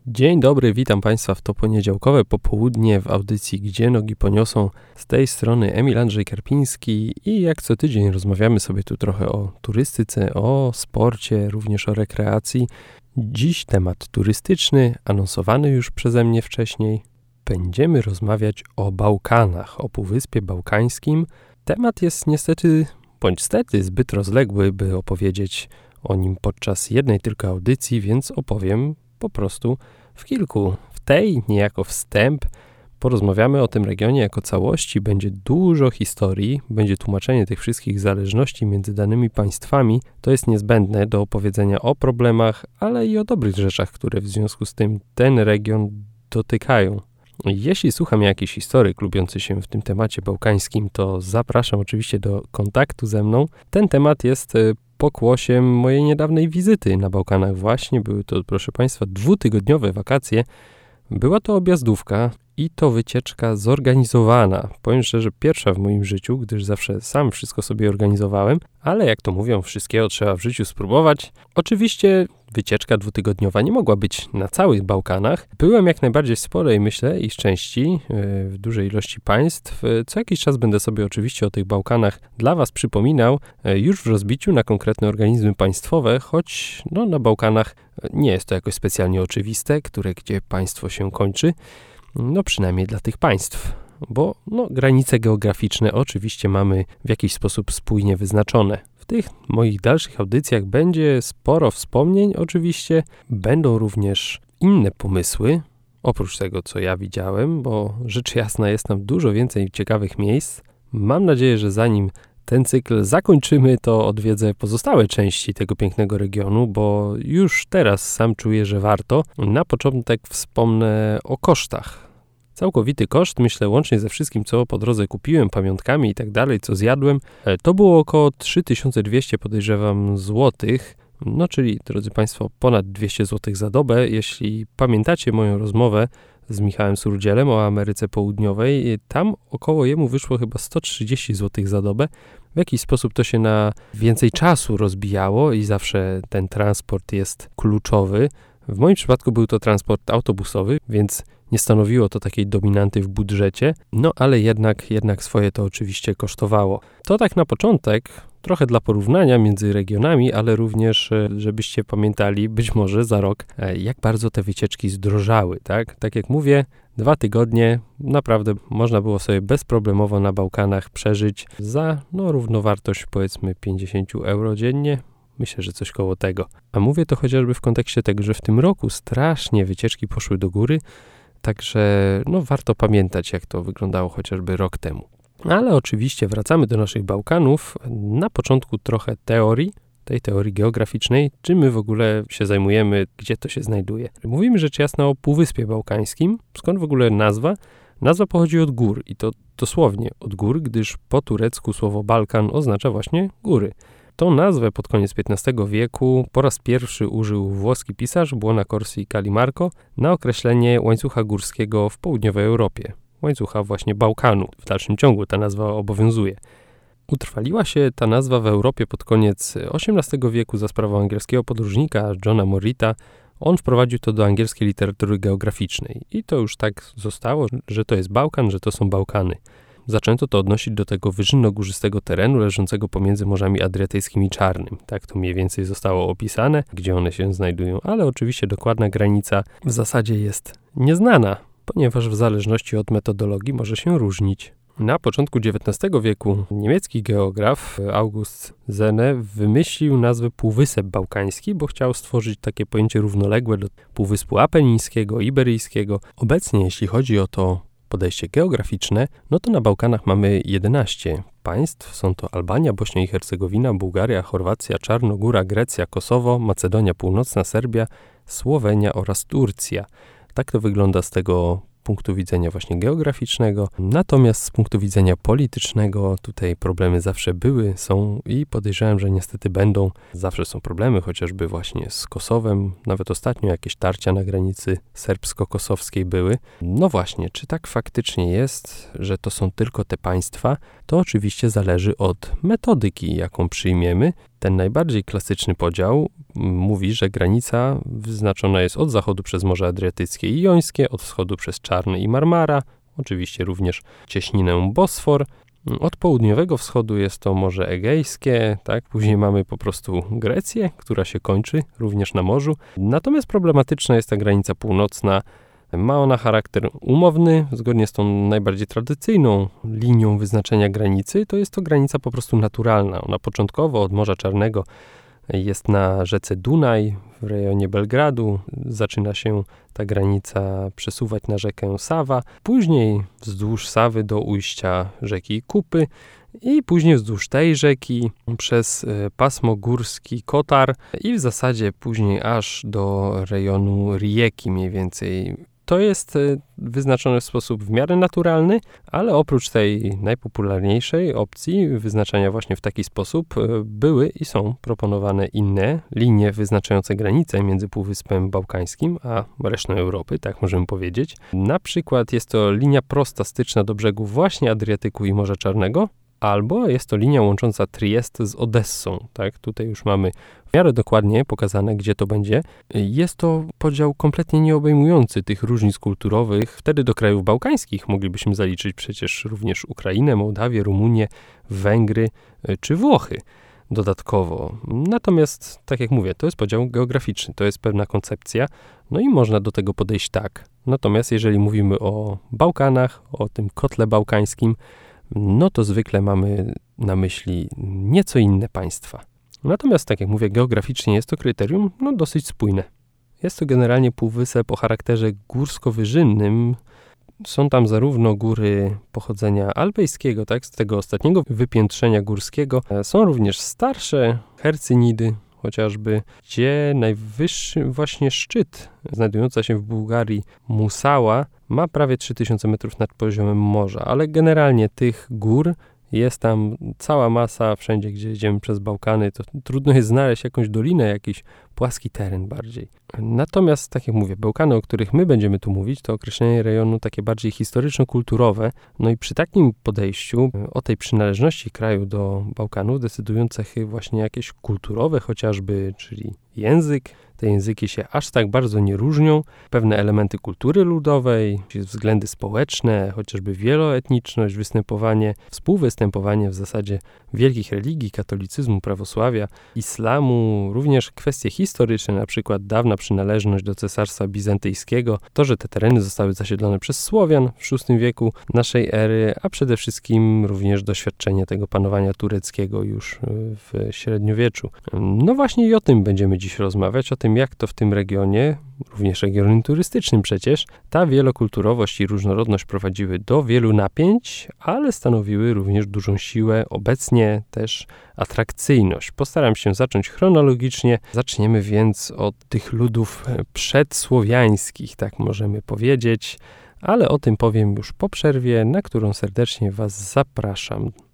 Dzień dobry, witam Państwa w to poniedziałkowe popołudnie w audycji Gdzie nogi poniosą. Z tej strony Emil Andrzej Karpiński i jak co tydzień rozmawiamy sobie tu trochę o turystyce, o sporcie, również o rekreacji. Dziś temat turystyczny, anonsowany już przeze mnie wcześniej. Będziemy rozmawiać o Bałkanach, o Półwyspie Bałkańskim. Temat jest niestety, bądź stety, zbyt rozległy, by opowiedzieć o nim podczas jednej tylko audycji, więc opowiem po prostu w kilku. W tej niejako wstęp porozmawiamy o tym regionie jako całości. Będzie dużo historii, będzie tłumaczenie tych wszystkich zależności między danymi państwami. To jest niezbędne do opowiedzenia o problemach, ale i o dobrych rzeczach, które w związku z tym ten region dotykają. Jeśli słucha mnie jakiś historyk lubiący się w tym temacie bałkańskim, to zapraszam oczywiście do kontaktu ze mną. Ten temat jest pokłosiem mojej niedawnej wizyty na Bałkanach właśnie. Były to, proszę Państwa, 2-tygodniowe wakacje. Była to objazdówka i to wycieczka zorganizowana. Powiem szczerze, pierwsza w moim życiu, gdyż zawsze sam wszystko sobie organizowałem, ale jak to mówią, wszystkiego trzeba w życiu spróbować. Oczywiście wycieczka 2-tygodniowa nie mogła być na całych Bałkanach. Byłem jak najbardziej w sporej, myślę, ich części, w dużej ilości państw. Co jakiś czas będę sobie oczywiście o tych Bałkanach dla Was przypominał, już w rozbiciu na konkretne organizmy państwowe, choć na Bałkanach nie jest to jakoś specjalnie oczywiste, gdzie państwo się kończy. Przynajmniej dla tych państw, bo granice geograficzne oczywiście mamy w jakiś sposób spójnie wyznaczone. W tych moich dalszych audycjach będzie sporo wspomnień, oczywiście będą również inne pomysły, oprócz tego, co ja widziałem, bo rzecz jasna jest tam dużo więcej ciekawych miejsc. Mam nadzieję, że zanim ten cykl zakończymy, to odwiedzę pozostałe części tego pięknego regionu, bo już teraz sam czuję, że warto. Na początek wspomnę o kosztach. Całkowity koszt, myślę, łącznie ze wszystkim, co po drodze kupiłem, pamiątkami i tak dalej, co zjadłem, to było około 3200, podejrzewam, złotych. Czyli, drodzy Państwo, ponad 200 zł za dobę. Jeśli pamiętacie moją rozmowę z Michałem Surdzielem o Ameryce Południowej, tam około jemu wyszło chyba 130 zł za dobę. W jakiś sposób to się na więcej czasu rozbijało i zawsze ten transport jest kluczowy. W moim przypadku był to transport autobusowy, więc nie stanowiło to takiej dominanty w budżecie, ale jednak swoje to oczywiście kosztowało. To tak na początek, trochę dla porównania między regionami, ale również, żebyście pamiętali, być może za rok, jak bardzo te wycieczki zdrożały, tak? Tak jak mówię, 2 tygodnie naprawdę można było sobie bezproblemowo na Bałkanach przeżyć za równowartość powiedzmy 50 euro dziennie. Myślę, że coś koło tego. A mówię to chociażby w kontekście tego, że w tym roku strasznie wycieczki poszły do góry, także warto pamiętać, jak to wyglądało chociażby rok temu. Ale oczywiście wracamy do naszych Bałkanów. Na początku trochę teorii, tej teorii geograficznej, czym my w ogóle się zajmujemy, gdzie to się znajduje. Mówimy rzecz jasna o Półwyspie Bałkańskim. Skąd w ogóle nazwa? Nazwa pochodzi od gór i to dosłownie od gór, gdyż po turecku słowo Balkan oznacza właśnie góry. Tą nazwę pod koniec XV wieku po raz pierwszy użył włoski pisarz Buona Corsi i Calimarco na określenie łańcucha górskiego w południowej Europie. Łańcucha właśnie Bałkanu. W dalszym ciągu ta nazwa obowiązuje. Utrwaliła się ta nazwa w Europie pod koniec XVIII wieku za sprawą angielskiego podróżnika Johna Morritta. On wprowadził to do angielskiej literatury geograficznej. I to już tak zostało, że to jest Bałkan, że to są Bałkany. Zaczęto to odnosić do tego wyżynno-górzystego terenu leżącego pomiędzy Morzami Adriatyckim i Czarnym. Tak to mniej więcej zostało opisane, gdzie one się znajdują, ale oczywiście dokładna granica w zasadzie jest nieznana, ponieważ w zależności od metodologii może się różnić. Na początku XIX wieku niemiecki geograf August Senne wymyślił nazwę Półwysep Bałkański, bo chciał stworzyć takie pojęcie równoległe do Półwyspu Apenińskiego, Iberyjskiego. Obecnie, jeśli chodzi o to podejście geograficzne, to na Bałkanach mamy 11 państw. Są to Albania, Bośnia i Hercegowina, Bułgaria, Chorwacja, Czarnogóra, Grecja, Kosowo, Macedonia Północna, Serbia, Słowenia oraz Turcja. Tak to wygląda z tego punktu widzenia właśnie geograficznego. Natomiast z punktu widzenia politycznego tutaj problemy zawsze były, są i podejrzewam, że niestety będą. Zawsze są problemy, chociażby właśnie z Kosowem. Nawet ostatnio jakieś tarcia na granicy serbsko-kosowskiej były. Właśnie, czy tak faktycznie jest, że to są tylko te państwa? To oczywiście zależy od metodyki, jaką przyjmiemy Ten najbardziej klasyczny podział mówi, że granica wyznaczona jest od zachodu przez Morze Adriatyckie i Jońskie, od wschodu przez Czarny i Marmara, oczywiście również cieśninę Bosfor. Od południowego wschodu jest to Morze Egejskie, tak? Później mamy po prostu Grecję, która się kończy również na morzu. Natomiast problematyczna jest ta granica północna. Ma ona charakter umowny, zgodnie z tą najbardziej tradycyjną linią wyznaczenia granicy, to jest to granica po prostu naturalna. Ona początkowo od Morza Czarnego jest na rzece Dunaj, w rejonie Belgradu. Zaczyna się ta granica przesuwać na rzekę Sawa, później wzdłuż Sawy do ujścia rzeki Kupy i później wzdłuż tej rzeki przez pasmo górski Kotar i w zasadzie później aż do rejonu Rijeki mniej więcej. To jest wyznaczone w sposób w miarę naturalny, ale oprócz tej najpopularniejszej opcji wyznaczania właśnie w taki sposób były i są proponowane inne linie wyznaczające granice między Półwyspem Bałkańskim a resztą Europy, tak możemy powiedzieć. Na przykład jest to linia prosta styczna do brzegów właśnie Adriatyku i Morza Czarnego, albo jest to linia łącząca Triest z Odessą. Tak? Tutaj już mamy w miarę dokładnie pokazane, gdzie to będzie. Jest to podział kompletnie nieobejmujący tych różnic kulturowych. Wtedy do krajów bałkańskich moglibyśmy zaliczyć przecież również Ukrainę, Mołdawię, Rumunię, Węgry czy Włochy dodatkowo. Natomiast, tak jak mówię, to jest podział geograficzny, to jest pewna koncepcja, no i można do tego podejść tak. Natomiast jeżeli mówimy o Bałkanach, o tym kotle bałkańskim, no to zwykle mamy na myśli nieco inne państwa. Natomiast, tak jak mówię, geograficznie jest to kryterium dosyć spójne. Jest to generalnie półwysep o charakterze górsko-wyżynnym. Są tam zarówno góry pochodzenia alpejskiego, tak, z tego ostatniego wypiętrzenia górskiego. Są również starsze hercynidy, chociażby, gdzie najwyższy właśnie szczyt, znajdująca się w Bułgarii Musała, ma prawie 3000 metrów nad poziomem morza, ale generalnie tych gór jest tam cała masa, wszędzie gdzie jedziemy przez Bałkany, to trudno jest znaleźć jakąś dolinę, jakiś płaski teren bardziej. Natomiast, tak jak mówię, Bałkany, o których my będziemy tu mówić, to określenie rejonu takie bardziej historyczno-kulturowe. No i przy takim podejściu, o tej przynależności kraju do Bałkanów, decydują cechy właśnie jakieś kulturowe chociażby, czyli język. Te języki się aż tak bardzo nie różnią. Pewne elementy kultury ludowej, względy społeczne, chociażby wieloetniczność, współwystępowanie w zasadzie wielkich religii, katolicyzmu, prawosławia, islamu, również kwestie historyczne, na przykład dawna przynależność do Cesarstwa Bizantyjskiego, to, że te tereny zostały zasiedlone przez Słowian w VI wieku naszej ery, a przede wszystkim również doświadczenie tego panowania tureckiego już w średniowieczu. No właśnie i o tym będziemy dziś rozmawiać, o tym, jak to w tym regionie, również regionie turystycznym przecież, ta wielokulturowość i różnorodność prowadziły do wielu napięć, ale stanowiły również dużą siłę, obecnie też atrakcyjność. Postaram się zacząć chronologicznie. Zaczniemy więc od tych ludów przedsłowiańskich, tak możemy powiedzieć, ale o tym powiem już po przerwie, na którą serdecznie Was zapraszam.